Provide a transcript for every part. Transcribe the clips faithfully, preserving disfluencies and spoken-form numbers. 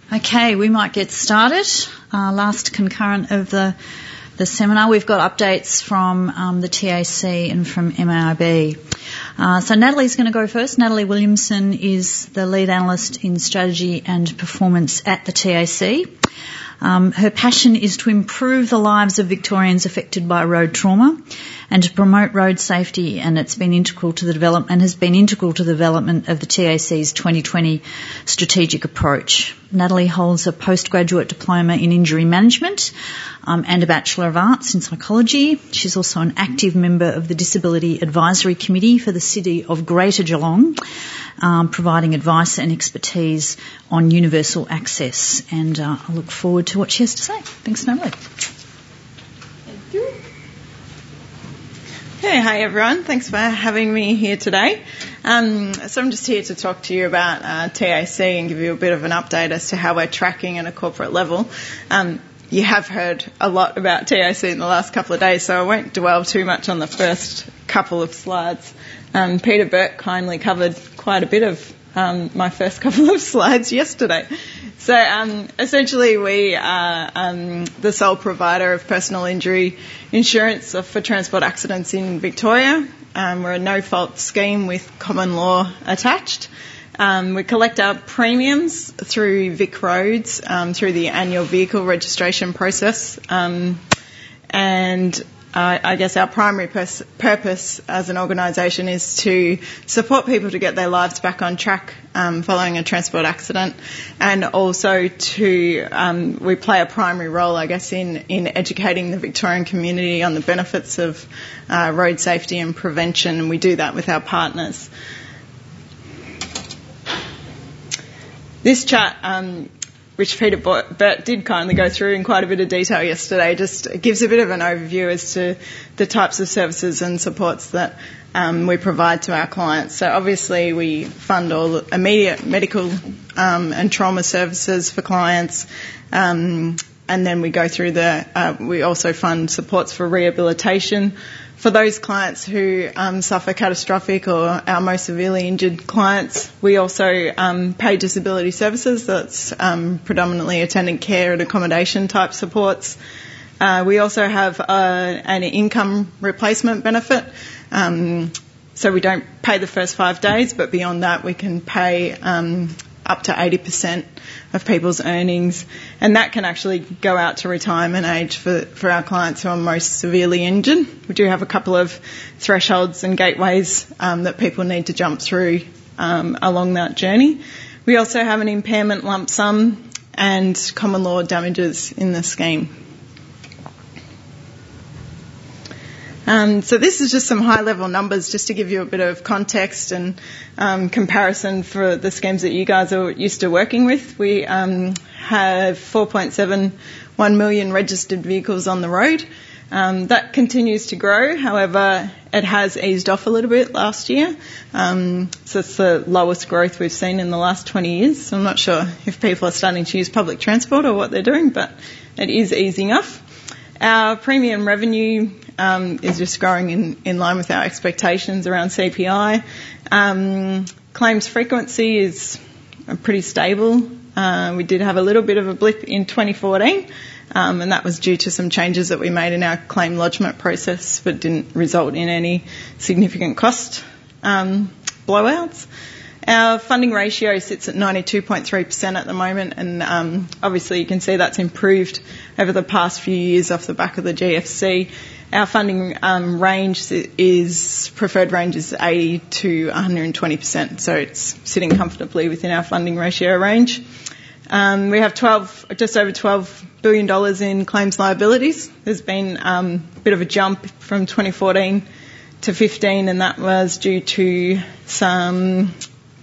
Okay, we might get started. Uh, last concurrent of the the seminar, we've got updates from um, the T A C and from M A I B. Uh, so Natalie's going to go first. Natalie Williamson is the lead analyst in strategy and performance at the T A C. Um, her passion is to improve the lives of Victorians affected by road trauma and to promote road safety, and it's been integral to the development and has been integral to the development of the T A C's twenty twenty strategic approach. Natalie holds a postgraduate diploma in injury management um, and a Bachelor of Arts in psychology. She's also an active member of the Disability Advisory Committee for the City of Greater Geelong, um, providing advice and expertise on universal access. And uh, I look forward to what she has to say. Thanks, Natalie. Thank you. Hey, hi everyone. Thanks for having me here today. Um, so I'm just here to talk to you about uh, T A C and give you a bit of an update as to how we're tracking at a corporate level. Um, you have heard a lot about T A C in the last couple of days, so I won't dwell too much on the first couple of slides. Um, Peter Burke kindly covered quite a bit of um, my first couple of slides yesterday. So um, essentially we are um, the sole provider of personal injury insurance for transport accidents in Victoria. Um, we're a no-fault scheme with common law attached. Um, we collect our premiums through Vic Roads um, through the annual vehicle registration process. Um, and Uh, I guess our primary pers- purpose as an organisation is to support people to get their lives back on track um, following a transport accident, and also to um, we play a primary role, I guess, in, in educating the Victorian community on the benefits of uh, road safety and prevention, and we do that with our partners. This chart, um, which Peter Burt did kindly go through in quite a bit of detail yesterday, just gives a bit of an overview as to the types of services and supports that um, we provide to our clients. So obviously we fund all immediate medical um, and trauma services for clients, um, and then we go through the, uh, we also fund supports for rehabilitation for those clients who um, suffer catastrophic or our most severely injured clients. We also um, pay disability services, that's um, predominantly attendant care and accommodation type supports. Uh, we also have uh, an income replacement benefit. Um, so we don't pay the first five days, but beyond that we can pay um, up to eighty percent of people's earnings, and that can actually go out to retirement age for, for our clients who are most severely injured. We do have a couple of thresholds and gateways um, that people need to jump through um, along that journey. We also have an impairment lump sum and common law damages in the scheme. Um, so this is just some high-level numbers just to give you a bit of context and um, comparison for the schemes that you guys are used to working with. We um, have four point seven one million registered vehicles on the road. Um, that continues to grow. However, it has eased off a little bit last year. Um, so it's the lowest growth we've seen in the last twenty years. So I'm not sure if people are starting to use public transport or what they're doing, but it is easing off. Our premium revenue um, is just growing in, in line with our expectations around C P I. Um, claims frequency is pretty stable. Uh, we did have a little bit of a blip in twenty fourteen, um, and that was due to some changes that we made in our claim lodgement process, but didn't result in any significant cost um, blowouts. Our funding ratio sits at ninety-two point three percent at the moment, and um, obviously you can see that's improved over the past few years off the back of the G F C. Our funding um, range is, preferred range is eighty to one hundred twenty percent, so it's sitting comfortably within our funding ratio range. Um, we have twelve, just over twelve billion dollars in claims liabilities. There's been um, a bit of a jump from twenty fourteen to fifteen, and that was due to some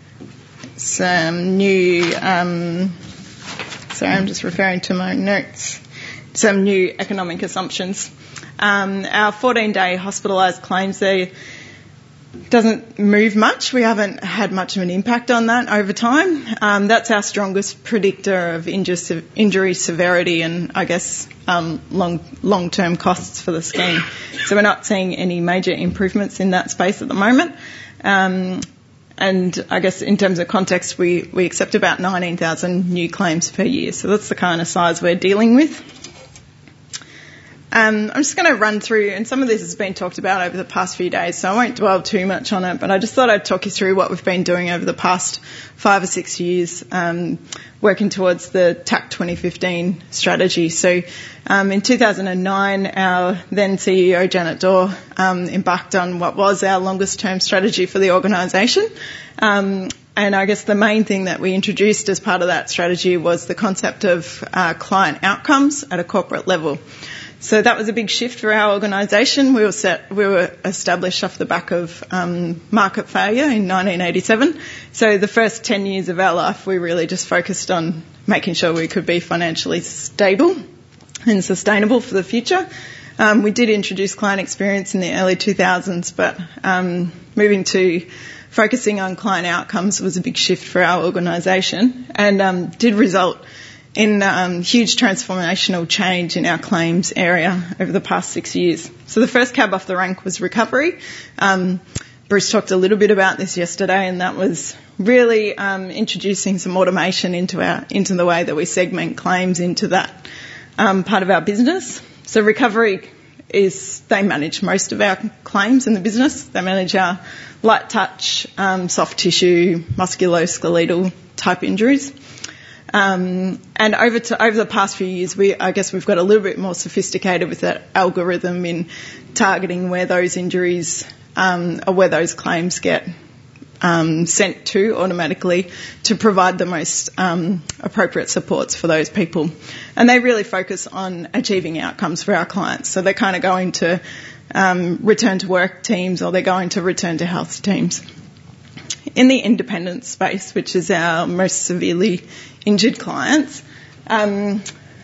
some new, um, sorry, I'm just referring to my notes, some new economic assumptions. Um, our fourteen-day hospitalised claims there doesn't move much. We haven't had much of an impact on that over time. Um, that's our strongest predictor of injury, injury severity and, I guess, um, long, long-term costs for the scheme. So we're not seeing any major improvements in that space at the moment. Um, and I guess in terms of context, we, we accept about nineteen thousand new claims per year. So that's the kind of size we're dealing with. Um, I'm just going to run through, and some of this has been talked about over the past few days, so I won't dwell too much on it, but I just thought I'd talk you through what we've been doing over the past five or six years, um, working towards the T A C twenty fifteen strategy. So um, in two thousand nine, our then C E O, Janet Dorr, um, embarked on what was our longest term strategy for the organisation. Um, and I guess the main thing that we introduced as part of that strategy was the concept of uh, client outcomes at a corporate level. So that was a big shift for our organisation. We were set, we were established off the back of um, market failure in nineteen eighty-seven. So the first ten years of our life, we really just focused on making sure we could be financially stable and sustainable for the future. Um, we did introduce client experience in the early two thousands, but um, moving to focusing on client outcomes was a big shift for our organisation, and um, did result in um, huge transformational change in our claims area over the past six years. So the first cab off the rank was recovery. Um, Bruce talked a little bit about this yesterday, and that was really um, introducing some automation into our into the way that we segment claims into that um, part of our business. So recovery is, they manage most of our claims in the business. They manage our light touch, um, soft tissue, musculoskeletal type injuries. Um, and over to, over the past few years, we, I guess we've got a little bit more sophisticated with that algorithm in targeting where those injuries, um, or where those claims get, um, sent to automatically to provide the most, um, appropriate supports for those people. And they really focus on achieving outcomes for our clients. So they're kind of going to, um, return to work teams, or they're going to return to health teams. In the independent space, which is our most severely injured clients, um,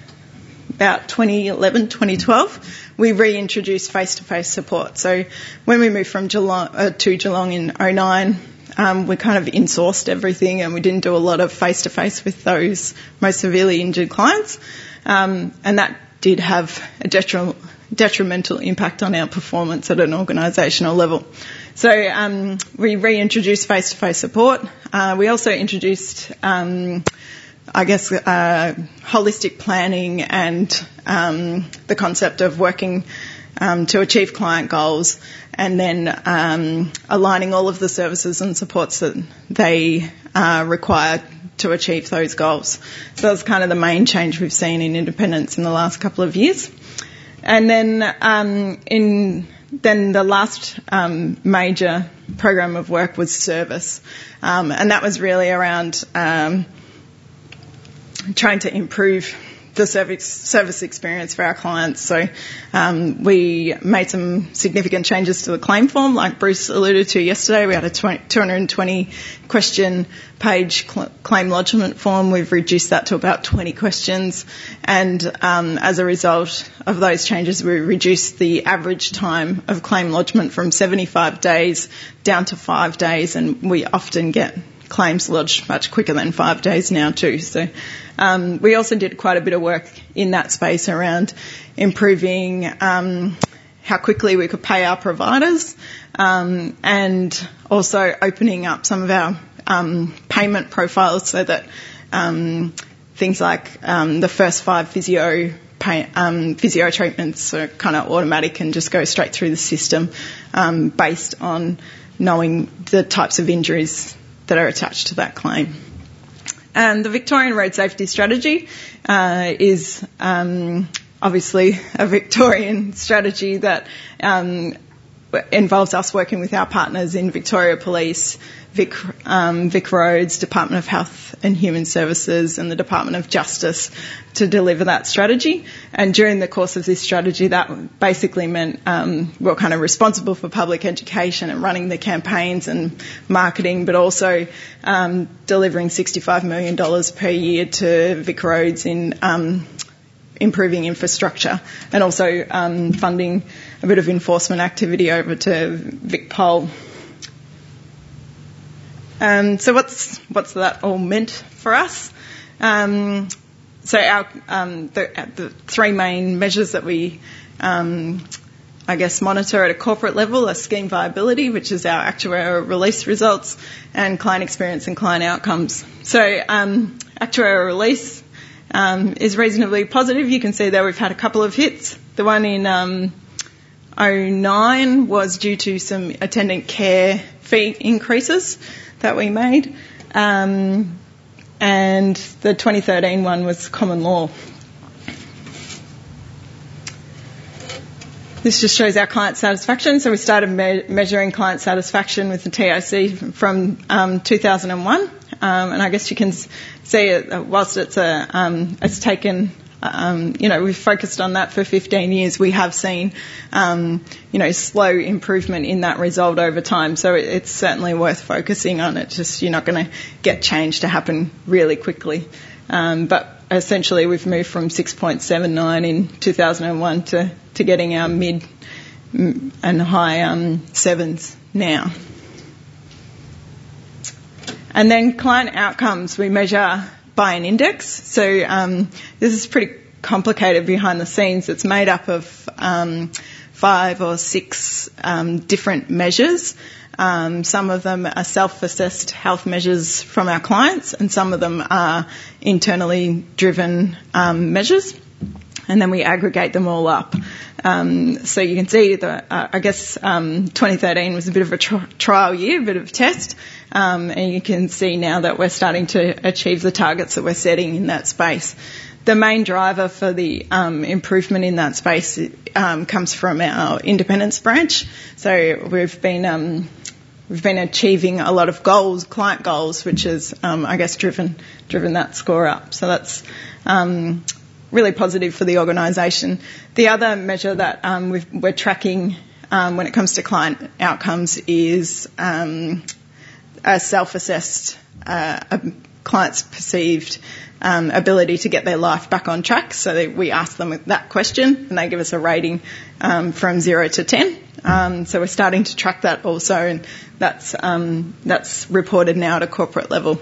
about twenty eleven, twenty twelve, we reintroduced face-to-face support. So when we moved from Geelong uh, to Geelong in oh nine, um, we kind of insourced everything, and we didn't do a lot of face-to-face with those most severely injured clients, um, and that did have a detri- detrimental impact on our performance at an organisational level. So um, we reintroduced face-to-face support. Uh, we also introduced, um, I guess, uh, holistic planning and um, the concept of working um, to achieve client goals, and then um, aligning all of the services and supports that they uh, require to achieve those goals. So that's kind of the main change we've seen in independence in the last couple of years. And then um, in Then the last um, major program of work was service, um, and that was really around um, trying to improve the service, service experience for our clients. So um, we made some significant changes to the claim form, like Bruce alluded to yesterday. We had a two hundred twenty question page cl- claim lodgement form. We've reduced that to about twenty questions, and um, as a result of those changes, we reduced the average time of claim lodgement from seventy-five days down to five days, and we often get claims lodged much quicker than five days now too. So um, we also did quite a bit of work in that space around improving um, how quickly we could pay our providers, um, and also opening up some of our um, payment profiles so that um, things like um, the first five physio pay, um, physio treatments are kind of automatic and just go straight through the system, um, based on knowing the types of injuries that are attached to that claim. And the Victorian Road Safety Strategy uh, is um, obviously a Victorian strategy that um, involves us working with our partners in Victoria Police, Vic, um, Vic Roads, Department of Health and Human Services, and the Department of Justice to deliver that strategy. And during the course of this strategy, that basically meant um, we we're kind of responsible for public education and running the campaigns and marketing, but also um, delivering sixty-five million dollars per year to Vic Roads in um, improving infrastructure, and also um, funding a bit of enforcement activity over to VicPol. Um, so what's what's that all meant for us? Um, so our um, the, the three main measures that we um, I guess, monitor at a corporate level are scheme viability, which is our actuarial release results, and client experience and client outcomes. So um, actuarial release um, is reasonably positive. You can see there we've had a couple of hits. The one in um, oh nine was due to some attendant care fee increases that we made, um, and the twenty thirteen one was common law. This just shows our client satisfaction. So we started me- measuring client satisfaction with the T A C from um, two thousand one, um, and I guess you can see it, whilst it's a um, it's taken. Um, you know, we've focused on that for fifteen years. We have seen, um, you know, slow improvement in that result over time. So it, it's certainly worth focusing on. It just you're not going to get change to happen really quickly. Um, but essentially, we've moved from six point seven nine in two thousand one to to getting our mid and high um, sevens now. And then client outcomes we measure by an index. So um, this is pretty complicated behind the scenes. It's made up of um, five or six um, different measures. Um, some of them are self-assessed health measures from our clients, and some of them are internally driven um, measures. And then we aggregate them all up. Um, so you can see that, uh, I guess, um, twenty thirteen was a bit of a tri- trial year, a bit of a test. Um, and you can see now that we're starting to achieve the targets that we're setting in that space. The main driver for the um, improvement in that space um, comes from our independence branch. So we've been um, we've been achieving a lot of goals, client goals, which has, um, I guess, driven driven that score up. So that's um, really positive for the organisation. The other measure that um, we've, we're tracking um, when it comes to client outcomes is um, a self-assessed uh, a client's perceived um, ability to get their life back on track. So they, we ask them that question, and they give us a rating um, from zero to ten. Um, so we're starting to track that also, and that's um, that's reported now at a corporate level.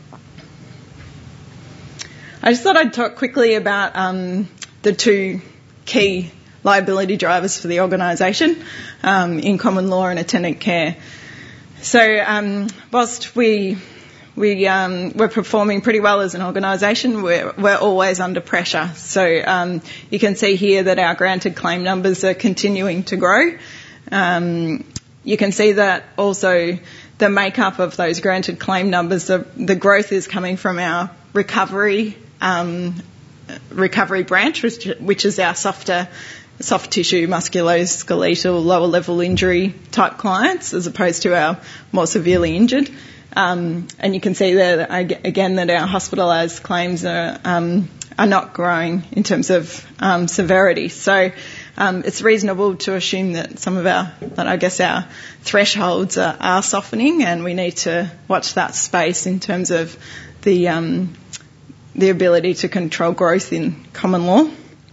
I just thought I'd talk quickly about um, the two key liability drivers for the organisation um, in common law and attendant care. So um, whilst we we um, we're performing pretty well as an organisation, we're we're always under pressure. So um, you can see here that our granted claim numbers are continuing to grow. Um, you can see that also the makeup of those granted claim numbers, the, the growth is coming from our recovery um, recovery branch, which, which is our softer soft tissue, musculoskeletal, lower level injury type clients, as opposed to our more severely injured. Um, and you can see there again that our hospitalised claims are um, are not growing in terms of um, severity. So um, it's reasonable to assume that some of our, that I guess our thresholds are, are softening, and we need to watch that space in terms of the um, the ability to control growth in common law.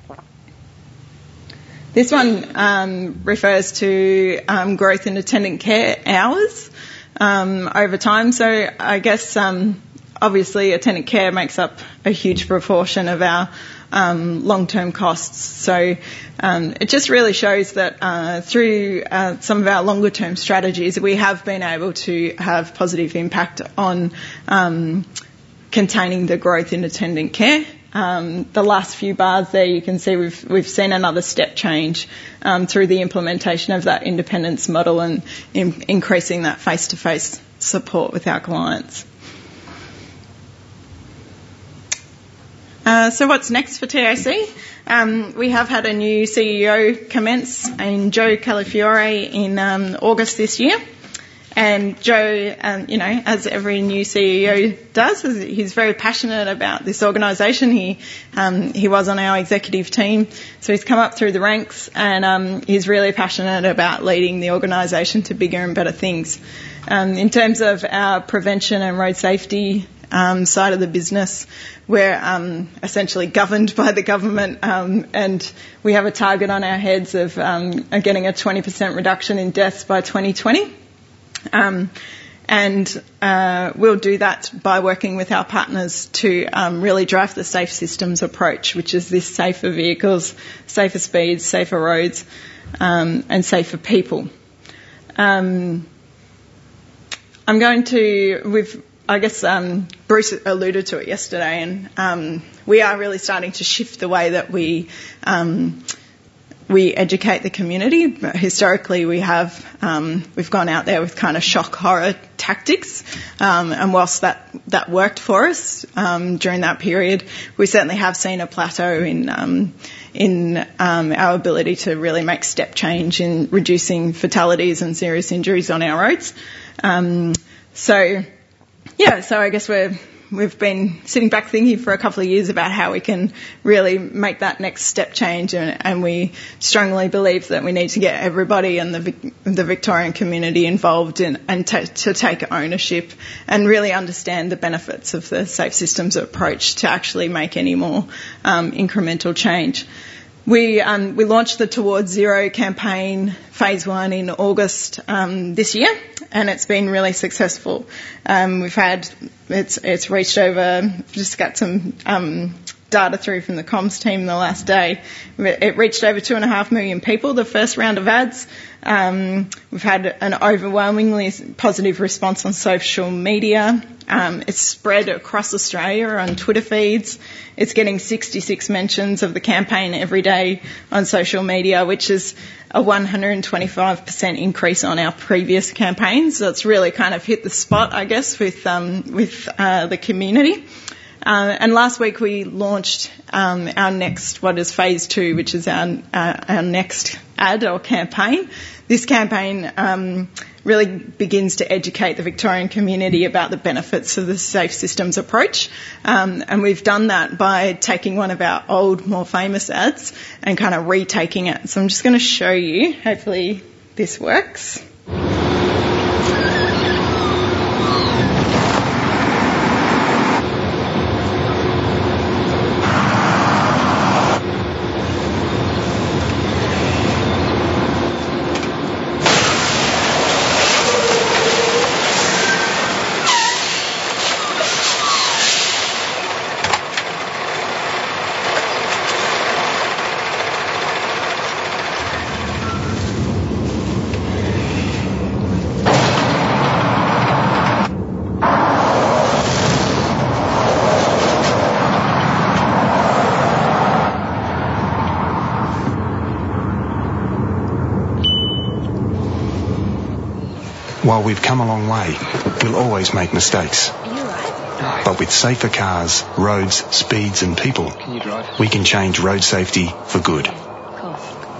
This one um, refers to um, growth in attendant care hours um, over time. So I guess um, obviously attendant care makes up a huge proportion of our um, long-term costs. So um, it just really shows that uh, through uh, some of our longer-term strategies, we have been able to have positive impact on um, containing the growth in attendant care. Um, the last few bars there, you can see we've we've seen another step change um, through the implementation of that independence model and in, increasing that face-to-face support with our clients. Uh, so what's next for T A C? Um, we have had a new C E O commence in Joe Calafiore in um, August this year. And Joe, um, you know, as every new C E O does, he's very passionate about this organisation. He um, he was on our executive team, so he's come up through the ranks, and um, he's really passionate about leading the organisation to bigger and better things. Um, in terms of our prevention and road safety um, side of the business, we're um, essentially governed by the government, um, and we have a target on our heads of, um, of getting a twenty percent reduction in deaths by twenty twenty. Um, and uh, we'll do that by working with our partners to um, really drive the safe systems approach, which is this safer vehicles, safer speeds, safer roads, um, and safer people. Um, I'm going to, we've, I guess um, Bruce alluded to it yesterday, and um, we are really starting to shift the way that we um, we educate the community. But historically, we have um, we've gone out there with kind of shock horror tactics, um, and whilst that that worked for us um, during that period, we certainly have seen a plateau in um, in um, our ability to really make step change in reducing fatalities and serious injuries on our roads. Um, so. Yeah, so I guess we're, we've been sitting back thinking for a couple of years about how we can really make that next step change, and, and we strongly believe that we need to get everybody and the, the Victorian community involved in, and t- to take ownership and really understand the benefits of the safe systems approach to actually make any more um, incremental change. We um, we launched the Towards Zero campaign, phase one, in August um, this year, and it's been really successful. Um, we've had it's it's reached over. Just got some um, data through from the comms team the last day. It reached over two and a half million people. The first round of ads. Um, we've had an overwhelmingly positive response on social media. Um, it's spread across Australia on Twitter feeds. It's getting sixty-six mentions of the campaign every day on social media, which is a one hundred twenty-five percent increase on our previous campaigns. So it's really kind of hit the spot, I guess, with um, with uh, the community. Uh, and last week we launched um, our next, what is phase two, which is our uh, our next ad or campaign. This campaign um, really begins to educate the Victorian community about the benefits of the safe systems approach, um, and we've done that by taking one of our old, more famous ads and kind of retaking it. So I'm just going to show you. Hopefully this works. While we've come a long way, we'll always make mistakes. Are you right? But with safer cars, roads, speeds and people, Can you drive? we can change road safety for good. Cool.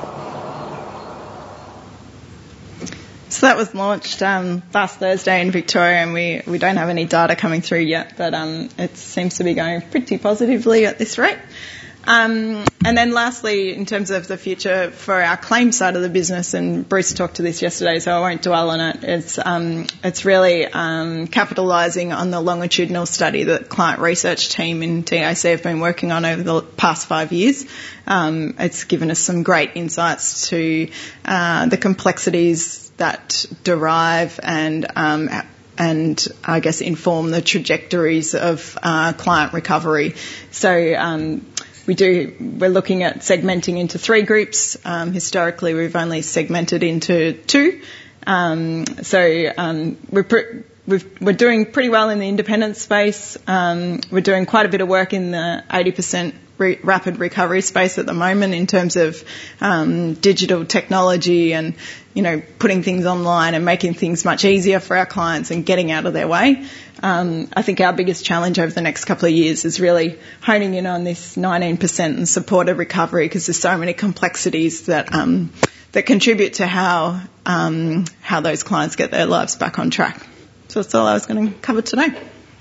So that was launched um, last Thursday in Victoria, and we, we don't have any data coming through yet, but um, it seems to be going pretty positively at this rate. Um, and then lastly, in terms of the future for our claim side of the business, and Bruce talked to this yesterday, so I won't dwell on it, it's, um, it's really um, capitalising on the longitudinal study that the client research team in T A C have been working on over the past five years. Um, it's given us some great insights to uh, the complexities that derive and um, and I guess inform the trajectories of uh, client recovery. So um, we do, we're looking at segmenting into three groups. Um, historically, we've only segmented into two. Um, so um, we're, pre- we've, we're doing pretty well in the independent space. Um, we're doing quite a bit of work in the eighty percent re- rapid recovery space at the moment in terms of um, digital technology and, you know, putting things online and making things much easier for our clients and getting out of their way. Um, I think our biggest challenge over the next couple of years is really honing in on this nineteen percent and supported recovery, because there's so many complexities that um, that contribute to how um, how those clients get their lives back on track. So that's all I was going to cover today.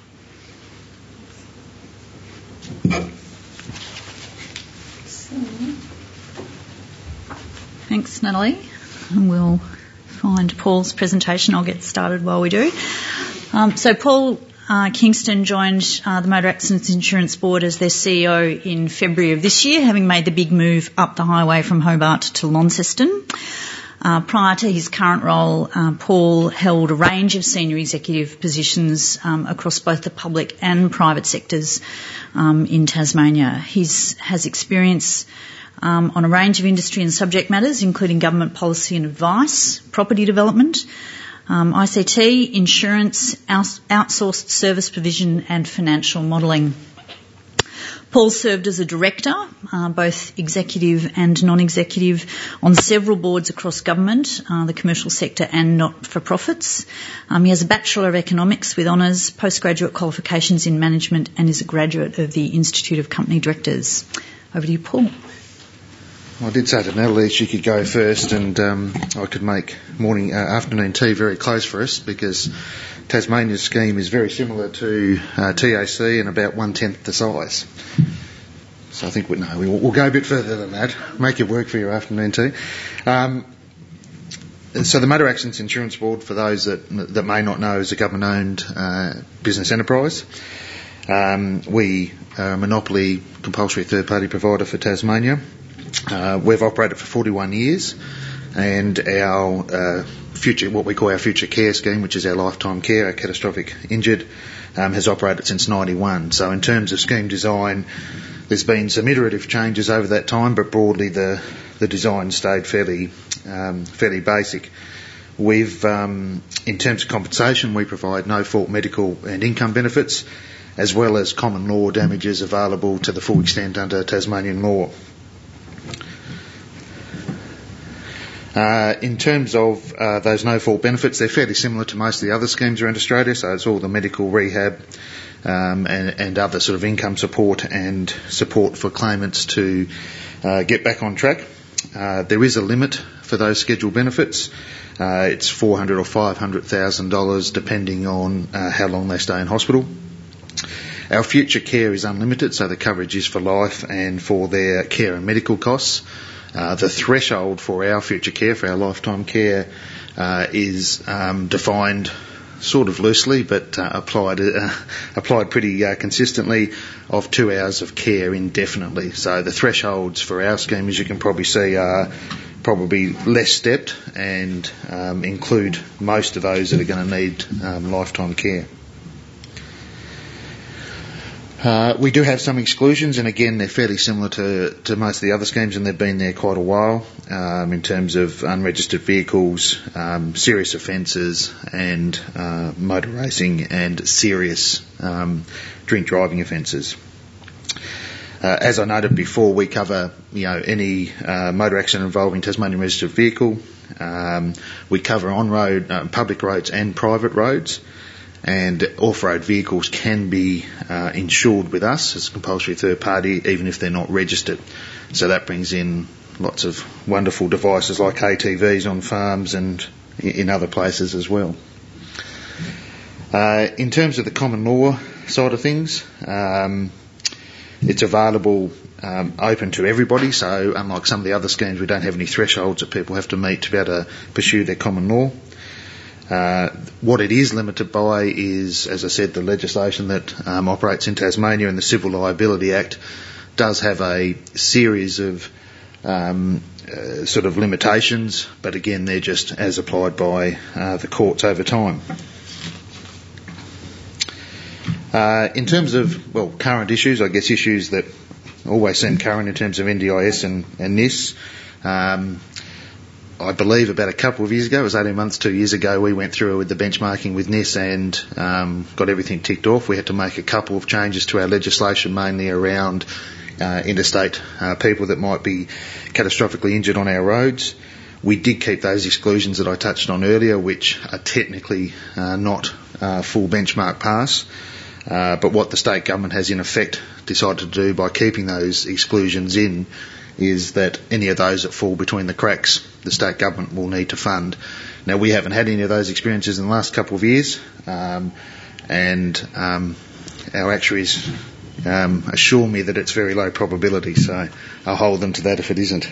Thanks, Natalie. And we'll find Paul's presentation. I'll get started while we do. Um, so Paul uh, Kingston joined uh, the Motor Accidents Insurance Board as their C E O in February of this year, having made the big move up the highway from Hobart to Launceston. Uh, prior to his current role, uh, Paul held a range of senior executive positions um, across both the public and private sectors um, in Tasmania. He has experience um, on a range of industry and subject matters, including government policy and advice, property development, um, I C T, insurance, out- outsourced service provision and financial modelling. Paul served as a director, uh, both executive and non-executive, on several boards across government, uh, the commercial sector and not-for-profits. Um, he has a Bachelor of Economics with honours, postgraduate qualifications in management and is a graduate of the Institute of Company Directors. Over to you, Paul. I did say to Natalie she could go first, and um, I could make morning, uh, afternoon tea very close for us, because Tasmania's scheme is very similar to uh, T A C and about one-tenth the size. So I think we, no, we'll, we'll go a bit further than that. Make it work for your afternoon tea. Um, so the Motor Accidents Insurance Board, for those that that may not know, is a government-owned uh, business enterprise. Um, we are a monopoly compulsory third-party provider for Tasmania. Uh, we've operated for forty-one years, and our uh, future, what we call our future care scheme, which is our lifetime care, our catastrophic injured, um, has operated since ninety-one. So in terms of scheme design, there's been some iterative changes over that time, but broadly the the design stayed fairly um, fairly basic. We've, um, in terms of compensation, we provide no-fault medical and income benefits, as well as common law damages available to the full extent under Tasmanian law. Uh, in terms of uh, those no-fault benefits, they're fairly similar to most of the other schemes around Australia, so it's all the medical, rehab um, and, and other sort of income support and support for claimants to uh, get back on track. Uh, there is a limit for those scheduled benefits. Uh, it's four hundred thousand dollars or five hundred thousand dollars depending on uh, how long they stay in hospital. Our future care is unlimited, so the coverage is for life and for their care and medical costs. Uh, the threshold for our future care, for our lifetime care, uh, is um, defined sort of loosely, but uh, applied uh, applied pretty uh, consistently, of two hours of care indefinitely. So the thresholds for our scheme, as you can probably see, are probably less stepped and um, include most of those that are going to need um, lifetime care. Uh, we do have some exclusions, and again, they're fairly similar to, to most of the other schemes, and they've been there quite a while, um, in terms of unregistered vehicles, um, serious offences, and uh, motor racing, and serious um, drink driving offences. Uh, as I noted before, we cover, you know, any uh, motor accident involving Tasmanian registered vehicle. Um, we cover on-road, uh, public roads and private roads. And off-road vehicles can be uh, insured with us as a compulsory third party, even if they're not registered. So that brings in lots of wonderful devices like A T Vs on farms and in other places as well. Uh, in terms of the common law side of things, um, it's available um, open to everybody. So unlike some of the other schemes, we don't have any thresholds that people have to meet to be able to pursue their common law. Uh, what it is limited by is, as I said, the legislation that um, operates in Tasmania, and the Civil Liability Act does have a series of um, uh, sort of limitations, but again, they're just as applied by uh, the courts over time. Uh, in terms of, well, current issues, I guess issues that always seem current in terms of N D I S and, and N I S. Um, I believe about a couple of years ago, it was eighteen months, two years ago, we went through with the benchmarking with N I S and um, got everything ticked off. We had to make a couple of changes to our legislation, mainly around uh, interstate uh, people that might be catastrophically injured on our roads. We did keep those exclusions that I touched on earlier, which are technically uh, not uh, full benchmark pass. Uh, but what the state government has in effect decided to do by keeping those exclusions in is that any of those that fall between the cracks, the state government will need to fund. Now, we haven't had any of those experiences in the last couple of years, um, and um, our actuaries um, assure me that it's very low probability, so I'll hold them to that if it isn't.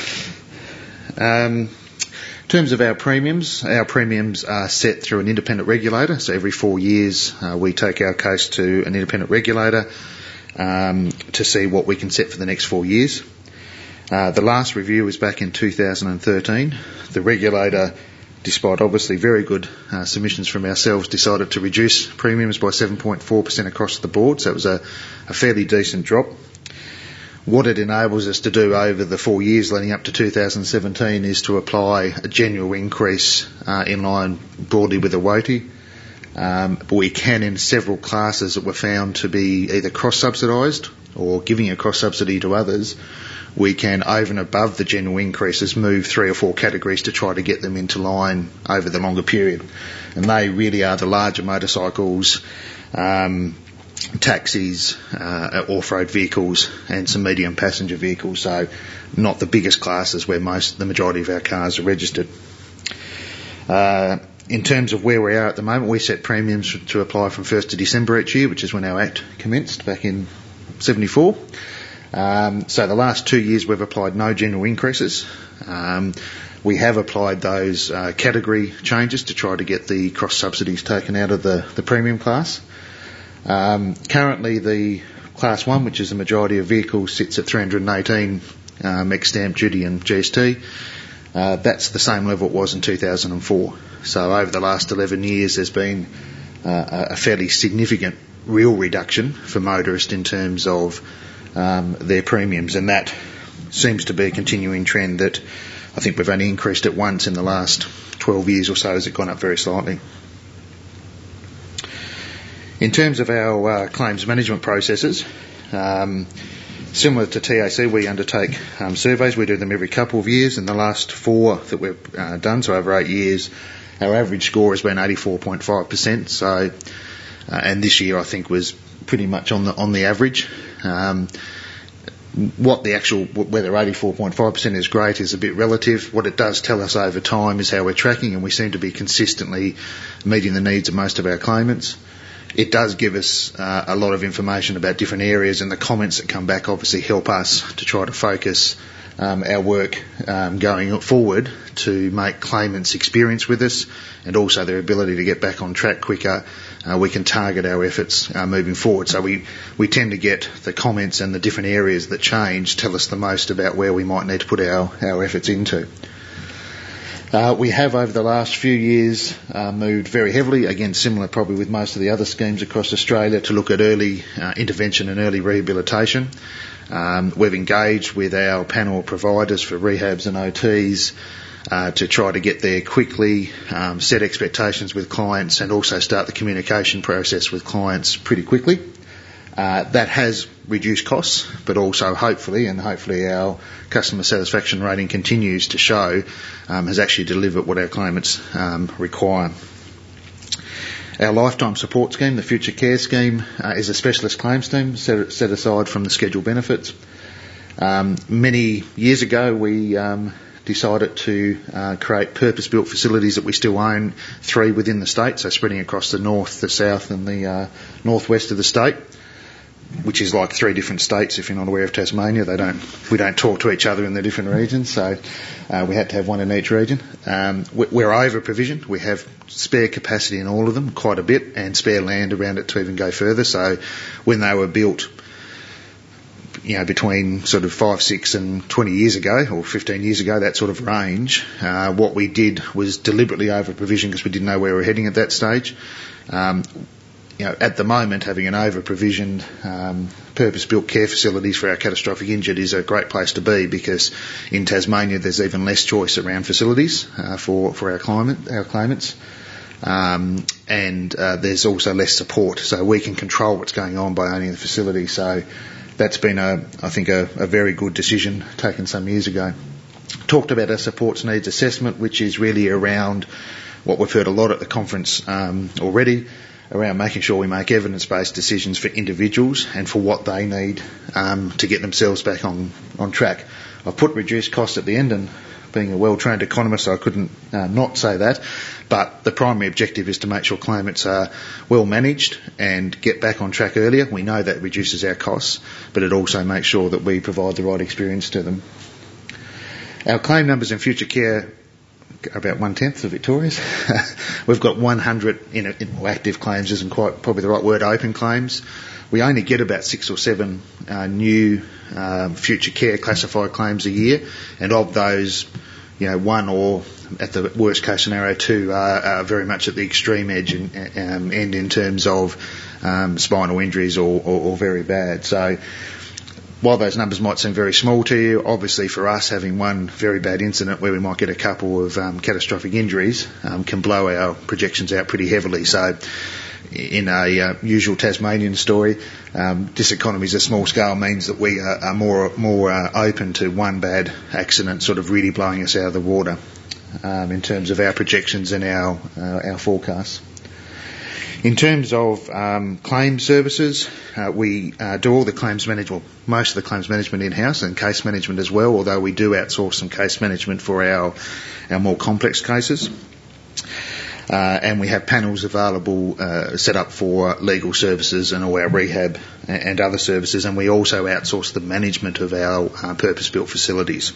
Um, in terms of our premiums, our premiums are set through an independent regulator, so every four years uh, we take our case to an independent regulator um, to see what we can set for the next four years. Uh, the last review was back in two thousand thirteen. The regulator, despite obviously very good uh, submissions from ourselves, decided to reduce premiums by seven point four percent across the board, so it was a, a fairly decent drop. What it enables us to do over the four years leading up to two thousand seventeen is to apply a general increase uh, in line broadly with the W O T I. Um, but we can, in several classes that were found to be either cross-subsidised or giving a cross-subsidy to others, we can, over and above the general increases, move three or four categories to try to get them into line over the longer period. And they really are the larger motorcycles, um, taxis, uh, off-road vehicles, and some medium passenger vehicles. So not the biggest classes where most, the majority of our cars are registered. Uh, in terms of where we are at the moment, we set premiums to apply from first of December each year, which is when our Act commenced back in seventy-four. Um, so the last two years we've applied no general increases. Um, we have applied those uh, category changes to try to get the cross subsidies taken out of the, the premium class. Um, currently the class one, which is the majority of vehicles, sits at three hundred eighteen um, ex-stamp duty and G S T. Uh, that's the same level it was in two thousand four. So over the last eleven years there's been uh, a fairly significant real reduction for motorists in terms of Um, their premiums, and that seems to be a continuing trend that I think we've only increased it once in the last twelve years or so as it gone up very slightly. In terms of our uh, claims management processes, um, similar to T A C, we undertake um, surveys. We do them every couple of years. In the last four that we've uh, done, so over eight years, our average score has been eighty-four point five percent. So, uh, and this year I think was pretty much on the on the average. Um, what the actual, whether eighty-four point five percent is great is a bit relative. What it does tell us over time is how we're tracking, and we seem to be consistently meeting the needs of most of our claimants. It does give us uh, a lot of information about different areas, and the comments that come back obviously help us to try to focus um, our work um, going forward to make claimants' experience with us and also their ability to get back on track quicker. Uh, we can target our efforts uh, moving forward. So we, we tend to get the comments and the different areas that change tell us the most about where we might need to put our, our efforts into. Uh, we have over the last few years uh, moved very heavily, again similar probably with most of the other schemes across Australia, to look at early uh, intervention and early rehabilitation. Um, we've engaged with our panel of providers for rehabs and O Ts uh, to try to get there quickly, um, set expectations with clients, and also start the communication process with clients pretty quickly. Uh, that has reduced costs, but also hopefully, and hopefully our customer satisfaction rating continues to show, um, has actually delivered what our claimants um, require. Our lifetime support scheme, the Future Care scheme, uh, is a specialist claims scheme set, set aside from the scheduled benefits. Um, many years ago we um, decided to uh, create purpose-built facilities that we still own, three within the state, so spreading across the north, the south and the uh, northwest of the state, which is like three different states. If you're not aware of Tasmania, they don't, we don't talk to each other in the different regions, so uh, we had to have one in each region. Um, we're over-provisioned. We have spare capacity in all of them, quite a bit, and spare land around it to even go further. So when they were built, you know, between sort of five, six and twenty years ago, or fifteen years ago, that sort of range, uh, what we did was deliberately over-provision because we didn't know where we were heading at that stage. Um, You know, at the moment, having an over-provisioned, um, purpose-built care facilities for our catastrophic injured is a great place to be, because in Tasmania there's even less choice around facilities uh, for for our claimant, our claimants, um, and uh, there's also less support, so we can control what's going on by owning the facility. So that's been a, I think, a, a very good decision taken some years ago. Talked about our supports needs assessment, which is really around what we've heard a lot at the conference um, already, around making sure we make evidence-based decisions for individuals and for what they need um, to get themselves back on, on track. I've put reduced costs at the end, and being a well-trained economist I couldn't uh, not say that, but the primary objective is to make sure claimants are well managed and get back on track earlier. We know that reduces our costs, but it also makes sure that we provide the right experience to them. Our claim numbers in Future Care about one-tenth of Victoria's. We've got one hundred in, in well, active claims isn't quite probably the right word, open claims. We only get about six or seven uh, new um, future care classified claims a year, and of those, you know, one or, at the worst case scenario, two are, are very much at the extreme edge in, um, end in terms of um, spinal injuries or, or, or very bad. So while those numbers might seem very small to you, obviously for us having one very bad incident where we might get a couple of um, catastrophic injuries um, can blow our projections out pretty heavily. So in a uh, usual Tasmanian story, um, diseconomies of small scale means that we are, are more more uh, open to one bad accident sort of really blowing us out of the water um, in terms of our projections and our uh, our forecasts. In terms of um, claims services, uh, we uh, do all the claims management, well, most of the claims management in-house and case management as well, although we do outsource some case management for our our more complex cases. Uh, and we have panels available uh, set up for legal services and all our rehab and, and other services, and we also outsource the management of our uh, purpose-built facilities.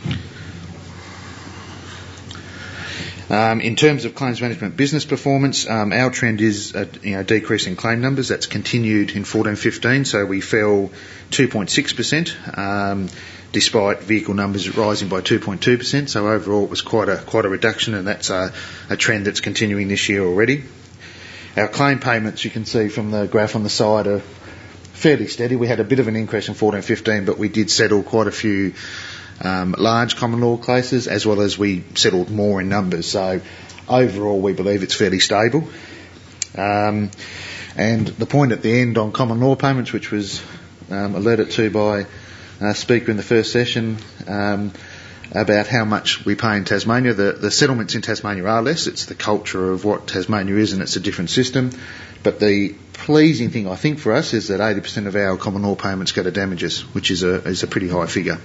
Um, in terms of claims management business performance, um, our trend is a you know, decrease in claim numbers. That's continued in fourteen fifteen, so we fell two point six percent, um, despite vehicle numbers rising by two point two percent. So overall it was quite a quite a reduction, and that's a, a trend that's continuing this year already. Our claim payments, you can see from the graph on the side, are fairly steady. We had a bit of an increase in fourteen fifteen, but we did settle quite a few Um, large common law cases, as well as we settled more in numbers. So overall we believe it's fairly stable. Um, and the point at the end on common law payments, which was um, alerted to by a speaker in the first session, um, about how much we pay in Tasmania. The, the settlements in Tasmania are less. It's the culture of what Tasmania is, and it's a different system. But the pleasing thing, I think, for us is that eighty percent of our common law payments go to damages, which is a, is a pretty high figure.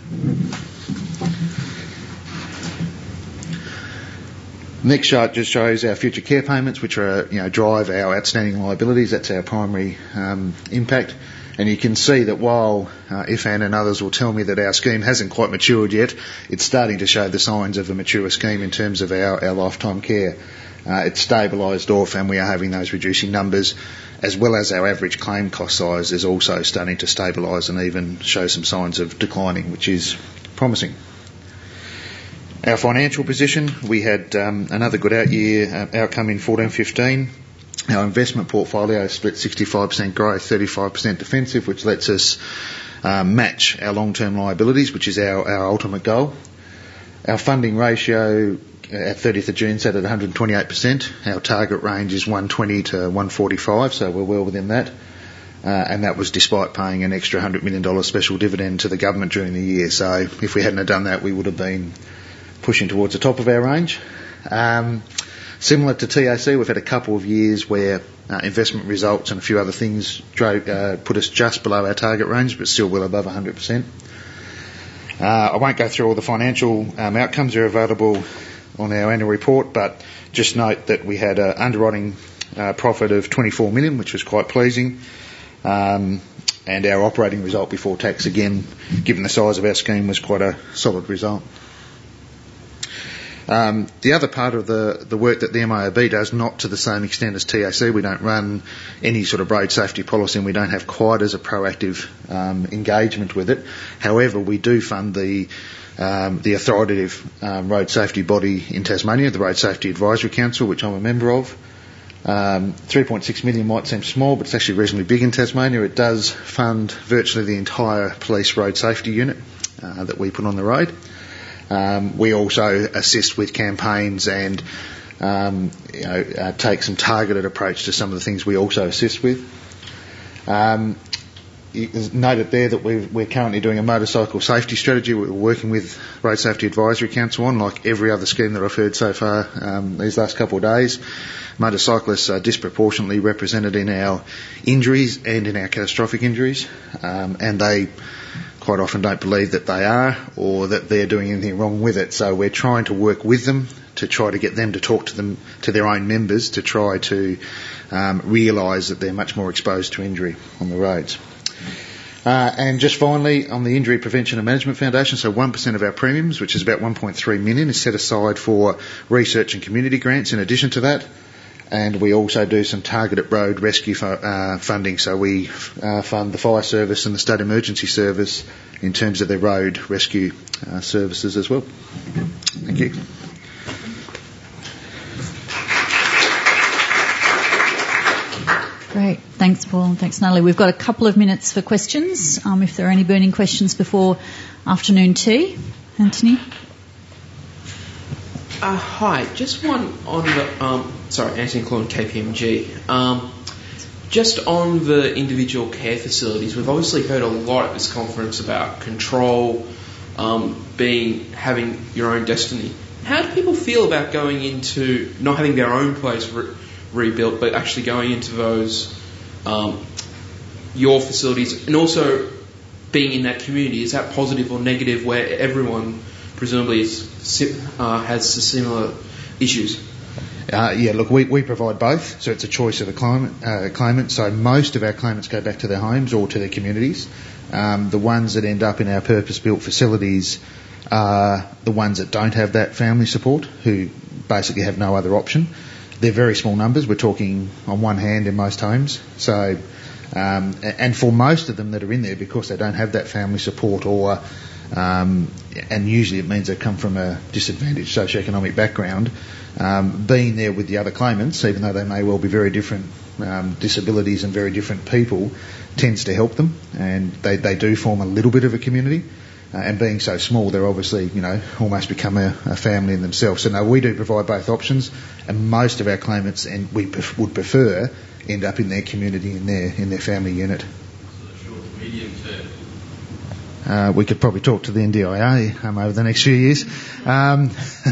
Next chart just shows our future care payments, which are, you know, drive our outstanding liabilities. That's our primary um, impact. And you can see that while uh, Ifan and others will tell me that our scheme hasn't quite matured yet, it's starting to show the signs of a mature scheme in terms of our, our lifetime care. Uh, it's stabilised off, and we are having those reducing numbers, as well as our average claim cost size is also starting to stabilise and even show some signs of declining, which is promising. Our financial position, we had um, another good out year uh, outcome in fourteen fifteen. Our investment portfolio split sixty-five percent growth, thirty-five percent defensive, which lets us uh, match our long-term liabilities, which is our, our ultimate goal. Our funding ratio at thirtieth of June sat at one hundred twenty-eight percent. Our target range is one twenty to one forty-five, so we're well within that. Uh, and that was despite paying an extra one hundred million dollars special dividend to the government during the year. So if we hadn't have done that, we would have been pushing towards the top of our range. Um, similar to T A C, we've had a couple of years where uh, investment results and a few other things drove, uh, put us just below our target range, but still well above one hundred percent. Uh, I won't go through all the financial um, outcomes. They're available on our annual report, but just note that we had an underwriting uh, profit of twenty-four million dollars, which was quite pleasing. Um, and our operating result before tax, again, given the size of our scheme, was quite a solid result. Um, the other part of the, the work that the M A O B does, not to the same extent as T A C, we don't run any sort of road safety policy, and we don't have quite as a proactive um, engagement with it. However, we do fund the um, the authoritative um, road safety body in Tasmania, the Road Safety Advisory Council, which I'm a member of. Um, three point six million might seem small, but it's actually reasonably big in Tasmania. It does fund virtually the entire police road safety unit uh, that we put on the road. Um, we also assist with campaigns and um, you know, uh, take some targeted approach to some of the things we also assist with. Um, it's noted there that we're, we're currently doing a motorcycle safety strategy. We're working with Road Safety Advisory Council on, like every other scheme that I've heard so far um, these last couple of days. Motorcyclists are disproportionately represented in our injuries and in our catastrophic injuries, um, and they quite often don't believe that they are or that they're doing anything wrong with it. So we're trying to work with them to try to get them to talk to them, to their own members, to try to um, realise that they're much more exposed to injury on the roads. Uh, and just finally, on the Injury Prevention and Management Foundation, so one percent of our premiums, which is about one point three million dollars, is set aside for research and community grants in addition to that. And we also do some targeted road rescue fu- uh, funding, so we uh, fund the fire service and the state emergency service in terms of their road rescue uh, services as well. Thank you. Great. Thanks, Paul, and thanks, Natalie. We've got a couple of minutes for questions, um, if there are any burning questions before afternoon tea. Anthony? Uh, hi, just one on the, um, sorry, Anthony Claude, K P M G. Um, just on the individual care facilities, we've obviously heard a lot at this conference about control, um, being, having your own destiny. How do people feel about going into, not having their own place re- rebuilt, but actually going into those, um, your facilities, and also being in that community? Is that positive or negative, where everyone presumably is, uh, has similar issues? Uh, yeah, look, we, we provide both, so it's a choice of the claimant, uh, claimant. So most of our claimants go back to their homes or to their communities. Um, the ones that end up in our purpose-built facilities are the ones that don't have that family support, who basically have no other option. They're very small numbers. We're talking on one hand in most homes. So, um, and for most of them that are in there, because they don't have that family support, or um, and usually it means they come from a disadvantaged socioeconomic background, um, being there with the other claimants, even though they may well be very different um, disabilities and very different people, tends to help them, and they, they do form a little bit of a community. Uh, and being so small, they're obviously, you know, almost become a, a family in themselves. So no, we do provide both options, and most of our claimants, and we pref- would prefer, end up in their community, in their in their family unit. So the short to medium term? Uh, we could probably talk to the N D I A um, over the next few years. Um,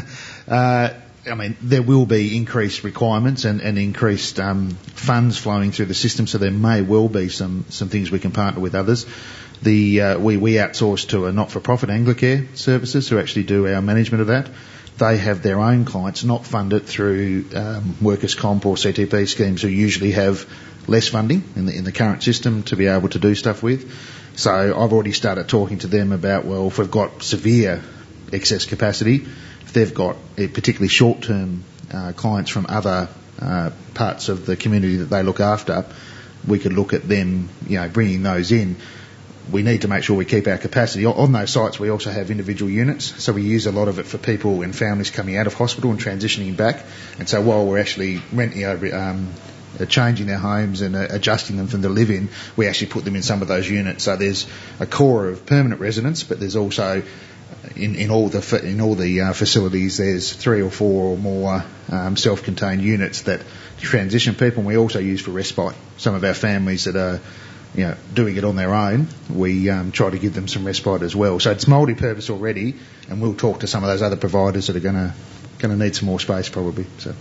uh, I mean, there will be increased requirements and, and increased um, funds flowing through the system, so there may well be some, some things we can partner with others. The uh, we, we outsource to a not-for-profit Anglicare Services, who actually do our management of that. They have their own clients, not funded through um, workers' comp or C T P schemes, who usually have less funding in the, in the current system to be able to do stuff with. So I've already started talking to them about, well, if we've got severe excess capacity, if they've got uh, particularly short-term uh, clients from other uh, parts of the community that they look after, we could look at them, you know, bringing those in. We need to make sure we keep our capacity. On those sites, we also have individual units, so we use a lot of it for people and families coming out of hospital and transitioning back. And so while we're actually renting, um, changing their homes and uh, adjusting them from the live-in, we actually put them in some of those units. So there's a core of permanent residents, but there's also in, in all the in all the uh, facilities, there's three or four or more um, self-contained units that transition people. And we also use for respite. Some of our families that are, you know, doing it on their own, we um, try to give them some respite as well. So it's multi-purpose already, and we'll talk to some of those other providers that are going to going to need some more space probably. So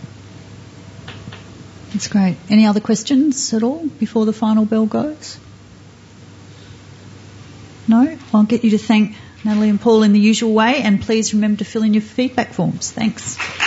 that's great. Any other questions at all before the final bell goes? No? I'll get you to thank Natalie and Paul in the usual way, and please remember to fill in your feedback forms. Thanks.